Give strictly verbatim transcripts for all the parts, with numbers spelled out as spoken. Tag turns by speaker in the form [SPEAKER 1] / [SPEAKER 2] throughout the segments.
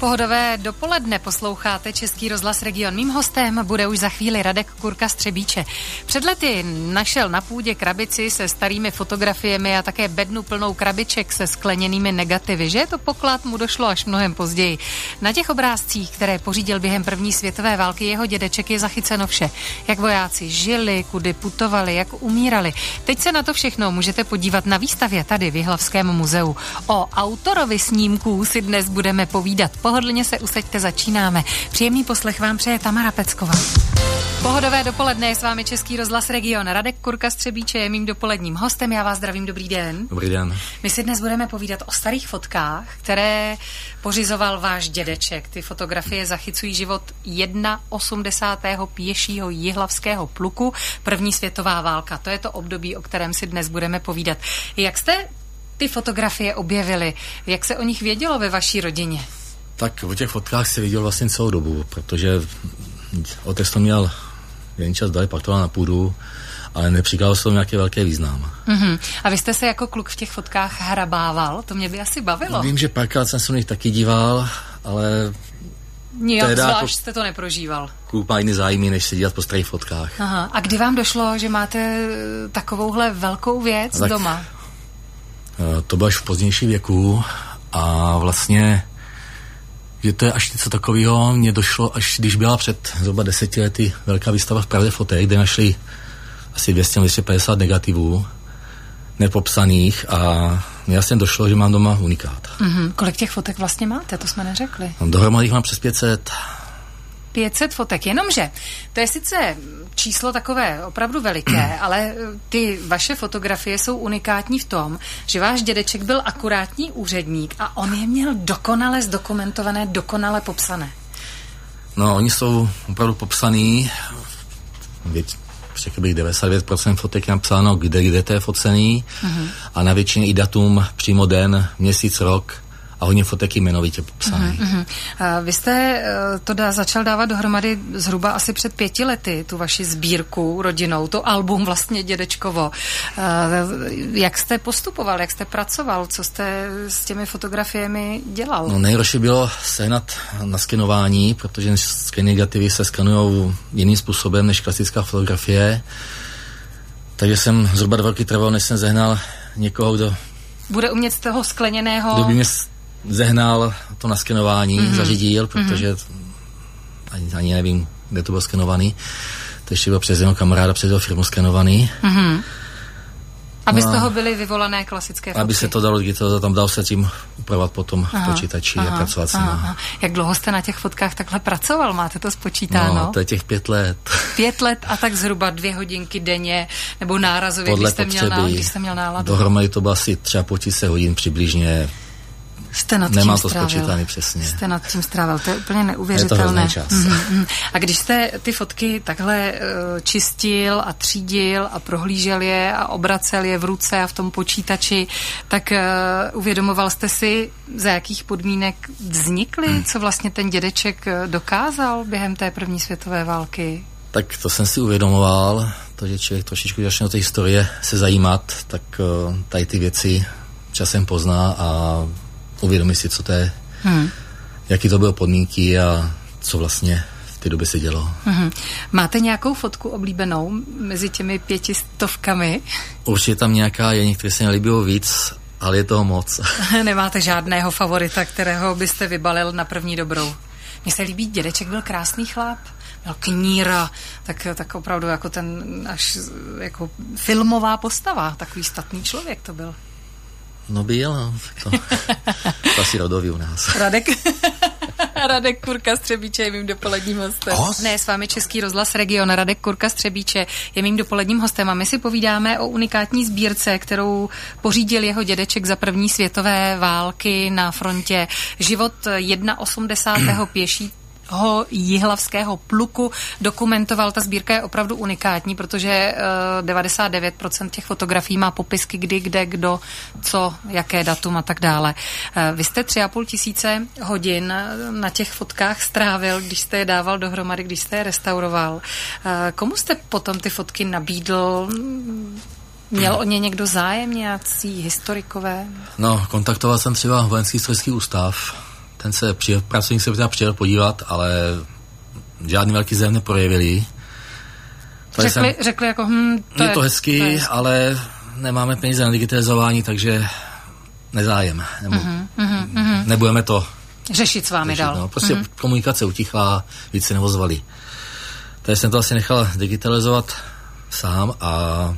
[SPEAKER 1] Pohodové dopoledne, posloucháte Český rozhlas Region. Mým hostem bude už za chvíli Radek Kurka z Třebíče. Před lety našel na půdě krabici se starými fotografiemi a také bednu plnou krabiček se skleněnými negativy. Že je to poklad, mu došlo až mnohem později. Na těch obrázcích, které pořídil během první světové války jeho dědeček, je zachyceno vše. Jak vojáci žili, kudy putovali, jak umírali. Teď se na to všechno můžete podívat na výstavě tady v Jihlavském muzeu. O autorovi snímků si dnes budeme povídat. Pohodlně se usaďte, začínáme. Příjemný poslech vám přeje Tamara Pecková. Pohodové dopoledne, je s vámi Český rozhlas Region. Radek Kurka z Třebíče je mým dopoledním hostem. Já vás zdravím, dobrý den.
[SPEAKER 2] Dobrý den.
[SPEAKER 1] My si dnes budeme povídat o starých fotkách, které pořizoval váš dědeček. Ty fotografie zachycují život osmdesátého prvního pěšího jihlavského pluku. První světová válka. To je to období, o kterém si dnes budeme povídat. Jak jste ty fotografie objevili? Jak se o nich vědělo ve vaší rodině?
[SPEAKER 2] Tak o těch fotkách se viděl vlastně celou dobu, protože otec to měl jen čas dali, pak to na půdu, ale nepřikládal se tomu nějaký velký význam.
[SPEAKER 1] Mm-hmm. A vy jste se jako kluk v těch fotkách hrabával? To mě by asi bavilo.
[SPEAKER 2] Vím, že párkrát jsem se na nich taky díval, ale
[SPEAKER 1] nijak zvlášť jako jste to neprožíval.
[SPEAKER 2] Kluk má jiný zájmy, než se dívat po starých fotkách.
[SPEAKER 1] Aha. A kdy vám došlo, že máte takovouhle velkou věc tak doma?
[SPEAKER 2] To bylo až v pozdější věku a vlastně že to je až něco takového, mně došlo, až když byla před zhruba deseti lety velká výstava v Pravdě fotek, kde našli asi dvě stě až dvě stě padesát negativů nepopsaných a mně vlastně došlo, že mám doma unikát.
[SPEAKER 1] Mm-hmm. Kolik těch fotek vlastně máte, to jsme neřekli.
[SPEAKER 2] No, dohromady jich mám přes pět set.
[SPEAKER 1] pět set fotek, jenomže to je sice číslo takové opravdu veliké, ale ty vaše fotografie jsou unikátní v tom, že váš dědeček byl akurátní úředník a on je měl dokonale zdokumentované, dokonale popsané.
[SPEAKER 2] No, oni jsou opravdu popsaný, řekl bych devadesát devět procent fotek je napsáno, kde, kde to je focený uh-huh. a na většině i datum, přímo den, měsíc, rok, a hodně fotek jmenovitě popsaný.
[SPEAKER 1] Uh-huh. Uh, vy jste uh, to dá, začal dávat dohromady zhruba asi před pěti lety, tu vaši sbírku rodinou, to album vlastně dědečkovo. Uh, jak jste postupoval, jak jste pracoval, co jste s těmi fotografiemi dělal?
[SPEAKER 2] No nejhorší bylo sehnat na skenování, protože negativy se skanujou jiným způsobem než klasická fotografie. Takže jsem zhruba dva roky trval, než jsem zehnal někoho, kdo
[SPEAKER 1] bude umět z toho skleněného...
[SPEAKER 2] Kdo by mě zehnal to na skenování, mm-hmm. zařídil, protože mm-hmm. ani, ani nevím, kde to bylo skenovaný. To ještě bylo přes jednoho kamaráda, přes jeho firmu skenovaný.
[SPEAKER 1] Mm-hmm. Aby no z toho byly vyvolané klasické fotky.
[SPEAKER 2] Aby se to dalo, kdy to tam dal se tím upravovat potom aha, v počítači aha, a pracovat s nimi.
[SPEAKER 1] Jak dlouho jste na těch fotkách takhle pracoval? Máte to spočítáno?
[SPEAKER 2] No, to je těch pět let.
[SPEAKER 1] Pět let a tak zhruba dvě hodinky denně, nebo nárazově, když jste, měl ná, když jste měl náladu?
[SPEAKER 2] Dohromady to bylo asi třeba po tisíce hodin přibližně.
[SPEAKER 1] Jste nad
[SPEAKER 2] Nemám
[SPEAKER 1] tím
[SPEAKER 2] to spočítaný přesně.
[SPEAKER 1] Jste nad tím strávil, to je úplně neuvěřitelné.
[SPEAKER 2] Je to čas.
[SPEAKER 1] Mm-hmm. A když jste ty fotky takhle uh, čistil a třídil a prohlížel je a obracel je v ruce a v tom počítači, tak uh, uvědomoval jste si, za jakých podmínek vznikly, hmm. co vlastně ten dědeček dokázal během té první světové války?
[SPEAKER 2] Tak to jsem si uvědomoval, to, že člověk trošičku začne o té historie se zajímat, tak uh, tady ty věci časem pozná a uvědomí si, co to je, hmm. jaký to byly podmínky a co vlastně v té době se dělo.
[SPEAKER 1] Hmm. Máte nějakou fotku oblíbenou mezi těmi pěti stovkami?
[SPEAKER 2] Určitě tam nějaká je, některé se nelíbilo víc, ale je toho moc.
[SPEAKER 1] Nemáte žádného favorita, kterého byste vybalil na první dobrou? Mně se líbí, dědeček byl krásný chlap, měl kníra, tak, tak opravdu jako ten až jako filmová postava, takový statný člověk to byl.
[SPEAKER 2] No byl, to, to asi rodový u nás.
[SPEAKER 1] Radek, Radek Kurka z Třebíče je mým dopoledním hostem. Ne, s vámi Český rozhlas Region. Radek Kurka z Třebíče je mým dopoledním hostem a my si povídáme o unikátní sbírce, kterou pořídil jeho dědeček za první světové války na frontě. Život osmdesátého prvního pěší ho jihlavského pluku dokumentoval. Ta sbírka je opravdu unikátní, protože uh, devadesát devět procent těch fotografií má popisky kdy, kde, kdo, co, jaké datum a tak dále. Uh, vy jste tři a půl tisíce hodin na těch fotkách strávil, když jste je dával dohromady, když jste je restauroval. Uh, komu jste potom ty fotky nabídl? Měl o ně někdo zájem, nějací historikové?
[SPEAKER 2] No, kontaktoval jsem třeba Vojenský historický ústav. ten se přijel, pracovník se přijel podívat, ale žádný velký zájem neprojevili.
[SPEAKER 1] Řekli, jsem, řekli jako, hm, to
[SPEAKER 2] je,
[SPEAKER 1] je
[SPEAKER 2] to hezky, to je... ale nemáme peníze na digitalizování, takže nezájem. Nebo, mm-hmm, mm-hmm. Nebudeme to
[SPEAKER 1] řešit s vámi řešit, dál.
[SPEAKER 2] No. Prostě mm-hmm. komunikace utichla, víc se nevozvali. Takže jsem to asi nechal digitalizovat sám a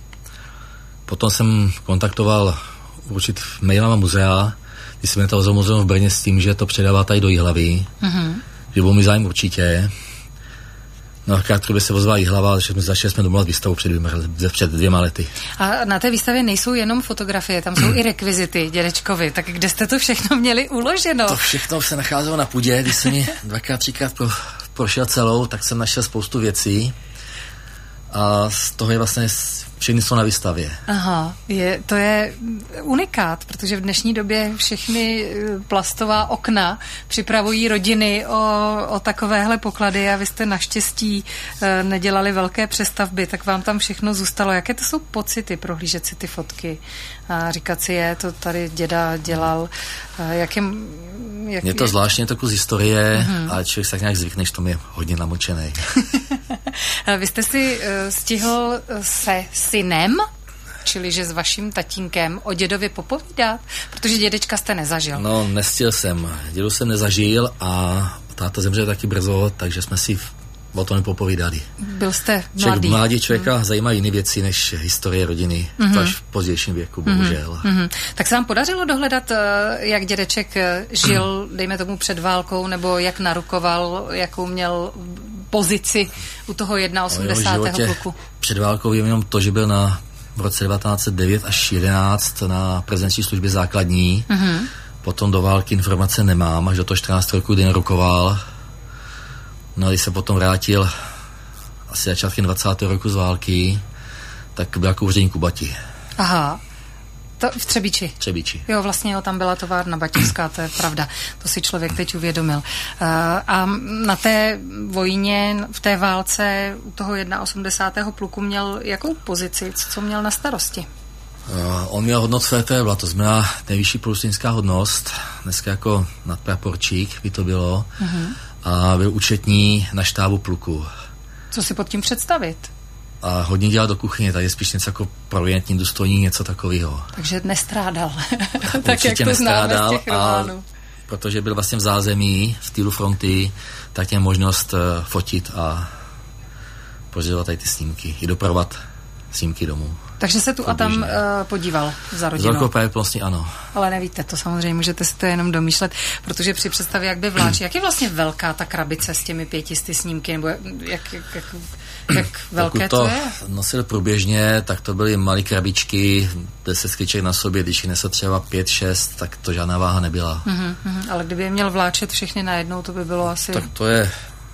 [SPEAKER 2] potom jsem kontaktoval určitě mailama muzea, když jsem to ozval muzeum v Brně s tím, že to předává tady do Jihlavy, mm-hmm. že byl mi zájem určitě. No a krátkodobě se ozvala Jihlava, že jsme začali jsme domluvat výstavu před dvěma, před dvěma lety.
[SPEAKER 1] A na té výstavě nejsou jenom fotografie, tam jsou i rekvizity dědečkovi, tak kde jste to všechno měli uloženo?
[SPEAKER 2] To všechno se nacházelo na půdě, když jsem mi dvakrát, třikrát pro, prošel celou, tak jsem našel spoustu věcí a z toho je vlastně všechny jsou na výstavě.
[SPEAKER 1] Aha, je, to je unikát, protože v dnešní době všechny plastová okna připravují rodiny o, o takovéhle poklady a vy jste naštěstí e, nedělali velké přestavby, tak vám tam všechno zůstalo. Jaké to jsou pocity prohlížet si ty fotky a říkat si, je, to tady děda dělal. E, jakým, jak,
[SPEAKER 2] je to zvláštně to kus historie, uh-huh. ale člověk se tak nějak zvykne, že to je hodně namočený.
[SPEAKER 1] Vy jste si uh, stihl se synem, čili že s vaším tatínkem, o dědovi popovídat? Protože dědečka jste nezažil.
[SPEAKER 2] No, nestihl jsem. Dědu jsem nezažil a táta zemřel taky brzo, takže jsme si o tom nepopovídali.
[SPEAKER 1] Byl jste mladý.
[SPEAKER 2] Člověk, mladý člověka hmm. zajímá jiné věci než historie rodiny, mm-hmm. to až v pozdějším věku, bohužel.
[SPEAKER 1] Mm-hmm. Tak se vám podařilo dohledat, jak dědeček žil, dejme tomu před válkou, nebo jak narukoval, jakou měl pozici u toho osmdesátého prvního pluku?
[SPEAKER 2] Před válkou vím jenom to, že byl na v roce devatenáct set devět až jedenáct na prezenční službě základní. Mm-hmm. Potom do války informace nemám, až do toho čtrnáct roku, kdy narukoval. No a když se potom vrátil asi začátkem dvacátého roku z války, tak byl jako úředník u Bati.
[SPEAKER 1] Aha. To v Třebíči.
[SPEAKER 2] Třebíči.
[SPEAKER 1] Jo, vlastně jo, tam byla továrna baťovská, to je pravda. To si člověk teď uvědomil. Uh, a na té vojně, v té válce u toho osmdesátého prvního pluku měl jakou pozici? Co měl na starosti?
[SPEAKER 2] Uh, on měl hodnost Fétébla, to znamená nejvyšší průslinská hodnost, dneska jako nadpraporčík by to bylo, uh-huh. a byl účetní na štábu pluku.
[SPEAKER 1] Co si pod tím představit?
[SPEAKER 2] A hodně dělal do kuchyně, tady je spíš něco jako provinentní důstojník, něco takového.
[SPEAKER 1] Takže nestrádal.
[SPEAKER 2] Tak jak to nestrádal, známe z těch románů. Protože byl vlastně v zázemí, v týlu fronty, tak měl možnost uh, fotit a pořizovat tady ty snímky, i dopravovat snímky domů.
[SPEAKER 1] Takže se tu a tam uh, podíval za rodinou.
[SPEAKER 2] Z velkou pravděpodobností ano.
[SPEAKER 1] Ale nevíte to samozřejmě, můžete si to jenom domýšlet, protože při představě, jak by vláč, jak je vlastně velká ta krabice s těmi pětisty snímky, nebo jak, jak, jak, jak velké to,
[SPEAKER 2] to
[SPEAKER 1] je?
[SPEAKER 2] Nosil průběžně, tak to byly malé krabičky, deset sklíček na sobě, když jich nesl třeba pět, šest, tak to žádná váha nebyla. Uh-huh,
[SPEAKER 1] uh-huh. Ale kdyby je měl vláčet všechny najednou, to by bylo asi...
[SPEAKER 2] Tak to je...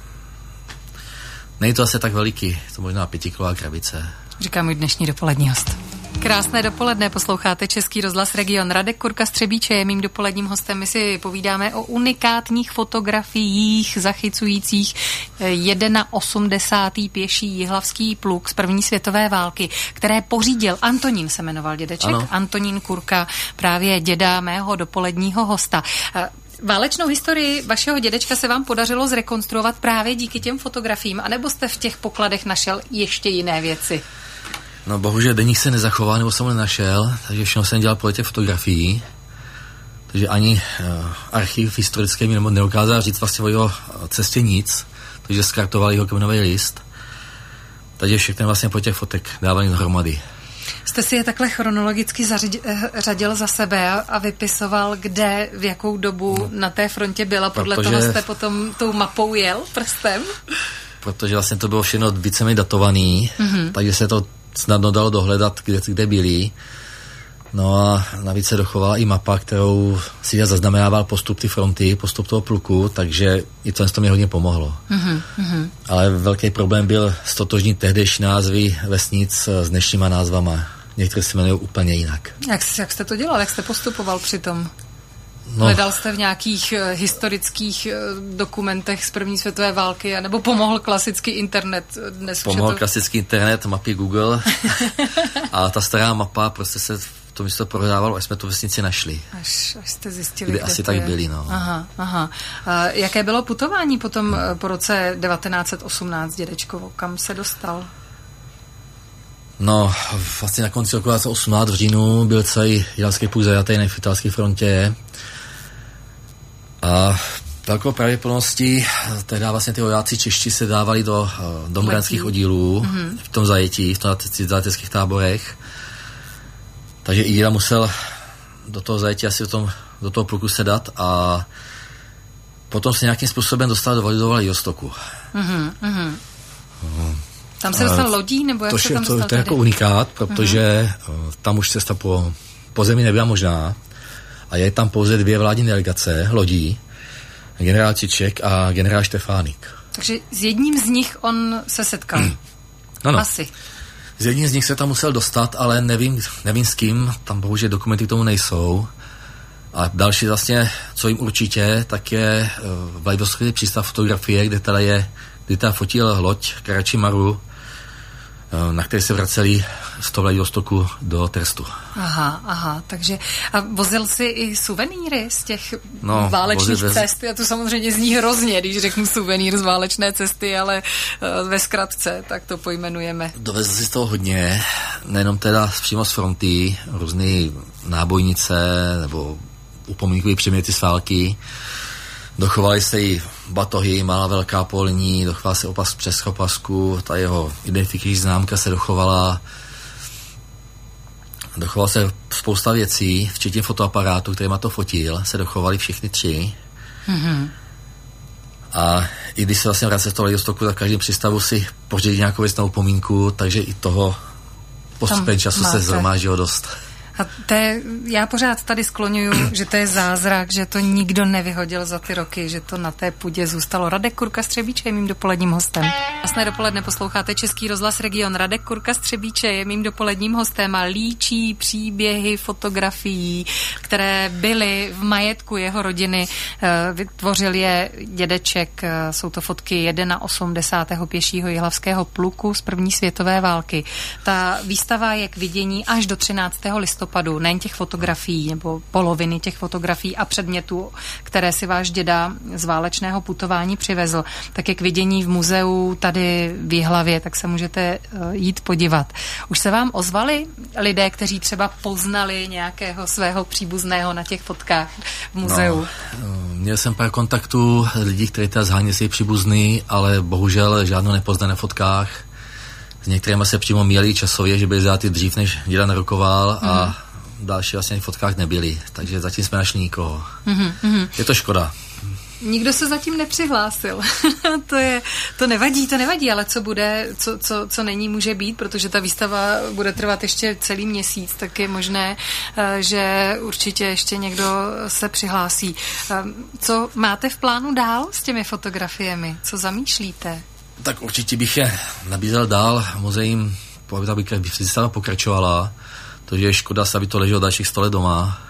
[SPEAKER 2] Není to asi tak veliký, to možná pětikilová krabice.
[SPEAKER 1] Říká můj dnešní dopolední host. Krásné dopoledne, posloucháte Český rozhlas Region. Radek Kurka z Třebíče je mým dopoledním hostem. My si povídáme o unikátních fotografiích zachycujících osmdesátého prvního pěší jihlavský pluk z první světové války, které pořídil Antonín, se jmenoval dědeček. Ano. Antonín Kurka, právě děda mého dopoledního hosta. Válečnou historii vašeho dědečka se vám podařilo zrekonstruovat právě díky těm fotografiím, anebo jste v těch pokladech našel ještě jiné věci?
[SPEAKER 2] No bohužel deník se nezachoval, nebo jsem ho nenašel, takže všechno jsem dělal podle těch fotografií. Takže ani uh, archiv historický mi neukázal říct vlastně o jeho cestě nic, takže skartovali jeho kmenový list. Takže všechno vlastně po těch fotek dávali dohromady.
[SPEAKER 1] Jste si je takhle chronologicky zařadil za sebe a vypisoval, kde, v jakou dobu no, na té frontě byla, podle protože, toho jste potom tou mapou jel prstem?
[SPEAKER 2] Protože vlastně to bylo všechno víceméně datovaný, mm-hmm. takže se to snadno dalo dohledat, kde, kde byli. No a navíc se dochovala i mapa, kterou si já zaznamenával postup ty fronty, postup toho pluku, takže i to, to mě hodně pomohlo. Mm-hmm. Ale velký problém byl stotožnit tehdejší názvy vesnic s dnešníma názvama. Některé se jmenují úplně jinak.
[SPEAKER 1] Jak, jak jste to dělal? Jak jste postupoval při tom?
[SPEAKER 2] No.
[SPEAKER 1] Hledal jste v nějakých uh, historických uh, dokumentech z první světové války, nebo pomohl klasický internet? Dnes
[SPEAKER 2] pomohl
[SPEAKER 1] to...
[SPEAKER 2] klasický internet, mapy Google a ta stará mapa prostě se to mi se to prodávalo, až jsme tu vesnici našli.
[SPEAKER 1] Až, až jste zjistili,
[SPEAKER 2] kde,
[SPEAKER 1] kde
[SPEAKER 2] asi
[SPEAKER 1] to
[SPEAKER 2] tak
[SPEAKER 1] je.
[SPEAKER 2] byli, no.
[SPEAKER 1] Aha, aha. A jaké bylo putování potom po roce devatenáct set osmnáct, dědečkovo? Kam se dostal?
[SPEAKER 2] No, vlastně na konci roku devatenáct set osmnáct v říjnu byl celý jihlavský půl zajatý na italské frontě. A velkou pravděpodobností tehdy vlastně ty vojáci čeští se dávali do domobránských oddílů mm-hmm. v tom zajetí, v tom zajeteckých táborech. Takže i Jíra musel do toho zajetí asi do, tom, do toho pluku sedat a potom se nějakým způsobem dostal do Vladivostoku. Mm-hmm.
[SPEAKER 1] Mm. Tam se dostal lodí, nebo jak
[SPEAKER 2] to
[SPEAKER 1] se tam
[SPEAKER 2] to,
[SPEAKER 1] dostal?
[SPEAKER 2] To je jako unikát, protože mm-hmm. tam už cesta po, po zemi nebyla možná a je tam pouze dvě vládní delegace lodí, generál Čiček a generál Štefánik.
[SPEAKER 1] Takže s jedním z nich on se setkal?
[SPEAKER 2] Mm. Ano.
[SPEAKER 1] Asi.
[SPEAKER 2] Z jedním z nich se tam musel dostat, ale nevím, nevím s kým, tam bohužel dokumenty k tomu nejsou. A další vlastně, co jim určitě, tak je uh, Vladivostok přístav fotografie, kde teda je, kde teda fotil loď Karači Maru, uh, na které se vraceli z toho Vladivostoku do Terstu.
[SPEAKER 1] Aha, aha, takže a vozil si i suvenýry z těch
[SPEAKER 2] no,
[SPEAKER 1] válečných
[SPEAKER 2] vozil,
[SPEAKER 1] cest? A to samozřejmě zní hrozně, když řeknu suvenýr z válečné cesty, ale uh, ve zkratce, tak to pojmenujeme.
[SPEAKER 2] Dovezl si z toho hodně, nejenom teda přímo z fronty, různý nábojnice nebo upomínkové předměty z války. Dochovaly se i batohy, malá velká polní, dochovala se opas přes opasku, ta jeho identifikační známka se dochovala. Dochovala se spousta věcí, včetně fotoaparátu, kterýma to fotil, se dochovaly všechny tři. Mm-hmm. A i když se vlastně vracel z toho Vladivostoku, tak v každém přístavu si pořídí nějakou věc na upomínku, takže i toho postupem času máte. Se zhromáždilo dost.
[SPEAKER 1] A to je, já pořád tady skloňuju, že to je zázrak, že to nikdo nevyhodil za ty roky, že to na té půdě zůstalo. Radek Kurka z Třebíče je mým dopoledním hostem. Krásné dopoledne, posloucháte Český rozhlas Region. Radek Kurka z Třebíče je mým dopoledním hostem a líčí příběhy fotografií, které byly v majetku jeho rodiny. Vytvořil je dědeček, jsou to fotky osmdesátého prvního pěšího jihlavského pluku z první světové války. Ta výstava je k vidění až do třináctého listopadu. Nejen těch fotografií, nebo poloviny těch fotografií a předmětů, které si váš děda z válečného putování přivezl, tak je k vidění v muzeu tady v Jihlavě, tak se můžete jít podívat. Už se vám ozvali lidé, kteří třeba poznali nějakého svého příbuzného na těch fotkách v muzeu?
[SPEAKER 2] No, měl jsem pár kontaktů lidí, kteří teda zháněli si příbuzný, ale bohužel žádnou nepoznané na fotkách. S některými se přímo míjeli časově, že byli vzáty dřív, než děda narokoval mm. a další vlastně v fotkách nebyli. Takže zatím jsme našli nikoho. Mm-hmm. Je to škoda.
[SPEAKER 1] Nikdo se zatím nepřihlásil. to, je, to nevadí, to nevadí, ale co bude, co, co, co není, může být, protože ta výstava bude trvat ještě celý měsíc, tak je možné, že určitě ještě někdo se přihlásí. Co máte v plánu dál s těmi fotografiemi? Co zamýšlíte?
[SPEAKER 2] Tak určitě bych je nabízel dál muzeím, aby výstava pokračovala, protože je škoda, aby to leželo dalších sto let doma.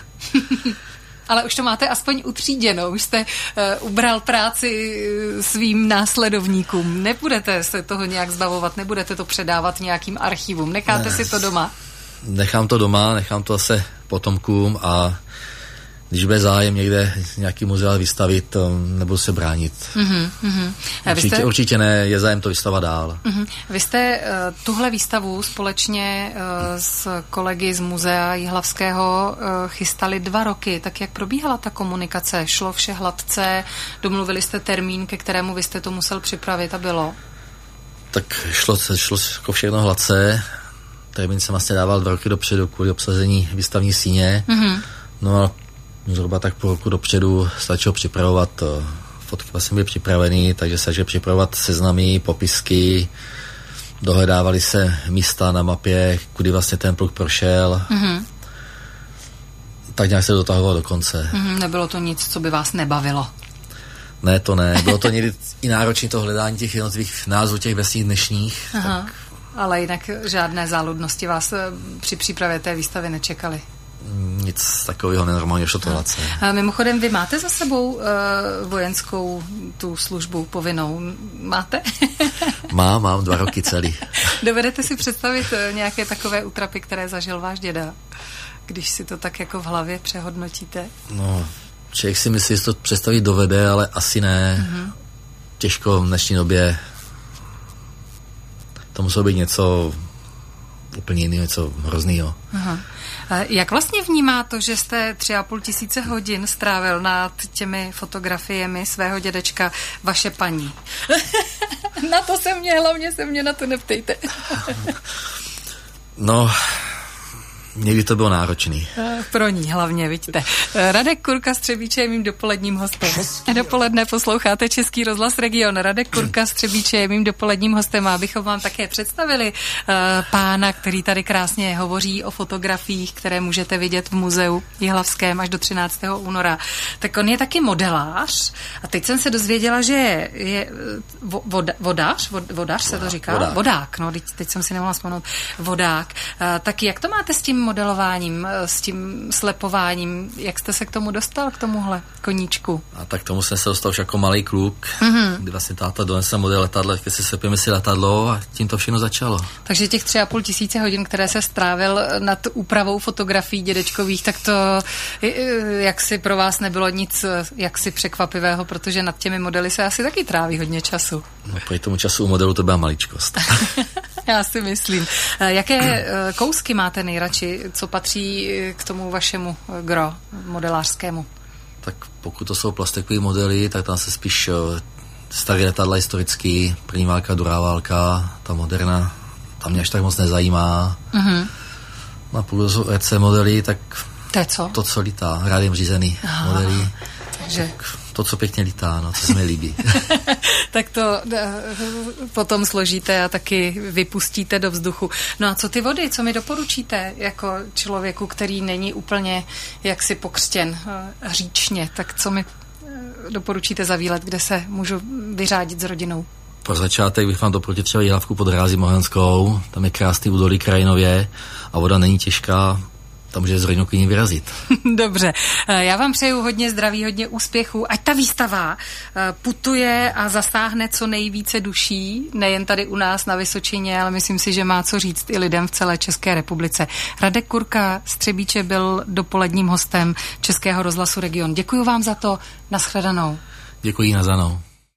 [SPEAKER 1] Ale už to máte aspoň utříděno, už jste uh, ubral práci uh, svým následovníkům. Nebudete se toho nějak zbavovat, nebudete to předávat nějakým archivům, necháte ne, si to doma? Nechám to doma,
[SPEAKER 2] nechám to zase potomkům a když bude zájem někde nějaký muzeál vystavit, nebudu se bránit. Mm-hmm, mm-hmm. Určitě, jste... určitě ne, je zájem to vystavovat dál.
[SPEAKER 1] Mm-hmm. Vy jste uh, tuhle výstavu společně uh, s kolegy z muzea Jihlavského uh, chystali dva roky. Tak jak probíhala ta komunikace? Šlo vše hladce? Domluvili jste termín, ke kterému vy jste to musel připravit a bylo?
[SPEAKER 2] Tak šlo, šlo jako všechno hladce. Termín jsem vlastně dával dva roky dopředu kvůli obsazení výstavní síně. Mm-hmm. No a zhruba tak po roku dopředu stačilo připravovat, fotky vlastně byly připravený, takže se začalo připravovat seznamy, popisky, dohledávali se místa na mapě, kudy vlastně ten pluk prošel. Mm-hmm. Tak nějak se dotahovalo do konce.
[SPEAKER 1] Mm-hmm, nebylo to nic, co by vás nebavilo?
[SPEAKER 2] Ne, to ne. Bylo to někdy i náročné to hledání těch jednotlivých názvů těch vesních dnešních. Tak...
[SPEAKER 1] Ale jinak žádné záludnosti vás při přípravě té výstavy nečekaly?
[SPEAKER 2] Nic takového nenormálně, šlo to hladce.
[SPEAKER 1] A mimochodem, vy máte za sebou uh, vojenskou tu službu povinnou? Máte?
[SPEAKER 2] Mám, mám dva roky celý.
[SPEAKER 1] Dovedete si představit nějaké takové útrapy, které zažil váš děda, když si to tak jako v hlavě přehodnotíte?
[SPEAKER 2] No, člověk si myslí, že to představit dovede, ale asi ne. Mm-hmm. Těžko v dnešní době. To muselo být něco úplně jiného, něco hroznýho.
[SPEAKER 1] Aha. Jak vlastně vnímá to, že jste tři a půl tisíce hodin strávil nad těmi fotografiemi svého dědečka vaše paní? Na to se mě, hlavně se mě na to neptejte.
[SPEAKER 2] No, někdy to bylo náročný.
[SPEAKER 1] Pro ní hlavně, vidíte. Radek Kurka z Třebíče je mým dopoledním hostem. Dopoledne posloucháte Český rozhlas Region. Radek Kurka z Třebíče je mým dopoledním hostem. A abychom vám také představili uh, pána, který tady krásně hovoří o fotografiích, které můžete vidět v muzeu Jihlavském až do třináctého února. Tak on je taky modelář. A teď jsem se dozvěděla, že je voda, vodář, vodář se to říká?
[SPEAKER 2] Vodák.
[SPEAKER 1] Vodák, no, teď, teď jsem si nemohla vzpomenout. Vodák. Uh, tak jak to máte s tím modelováním, s tím slepováním? Jak jste se k tomu dostal, k tomuhle koníčku?
[SPEAKER 2] A tak tomu jsem se dostal už jako malý kluk, mm-hmm. kdy vlastně táta donesl model letadla, když si slepíme si letadlo a tím to všechno začalo. Takže
[SPEAKER 1] těch tři a půl tisíce hodin, které se strávil nad úpravou fotografií dědečkových, tak to jaksi pro vás nebylo nic jaksi překvapivého, protože nad těmi modely se asi taky tráví hodně času.
[SPEAKER 2] No, po tomu času u modelu to byla maličkost.
[SPEAKER 1] Já si myslím. Jaké kousky máte nejradši, co patří k tomu vašemu gro modelářskému?
[SPEAKER 2] Tak pokud to jsou plastikové modely, tak tam se spíš staré letadla historický, první válka, druhá válka, ta moderna, tam mě až tak moc nezajímá. Mm-hmm. Na pokud to jsou R C modely, tak
[SPEAKER 1] to je co?
[SPEAKER 2] To, co lítá, rádiem řízený Aha, modely.
[SPEAKER 1] Takže...
[SPEAKER 2] Tak to, co pěkně lítá, no, co se mi líbí.
[SPEAKER 1] Tak to potom složíte a taky vypustíte do vzduchu. No a co ty vody, co mi doporučíte jako člověku, který není úplně jaksi pokřtěn říčně, tak co mi doporučíte za výlet, kde se můžu vyřádit s rodinou?
[SPEAKER 2] Pro začátek bych vám doporučil třeba Jihlavku pod Hrází Mohenskou, tam je krásný údolí krajinově a voda není těžká, tam může z rodinou k ní vyrazit.
[SPEAKER 1] Dobře, já vám přeju hodně zdraví, hodně úspěchů, ať ta výstava putuje a zasáhne co nejvíce duší, nejen tady u nás na Vysočině, ale myslím si, že má co říct i lidem v celé České republice. Radek Kurka z Třebíče byl dopoledním hostem Českého rozhlasu Region. Děkuji vám za to, nashledanou.
[SPEAKER 2] Děkuji, nazanou.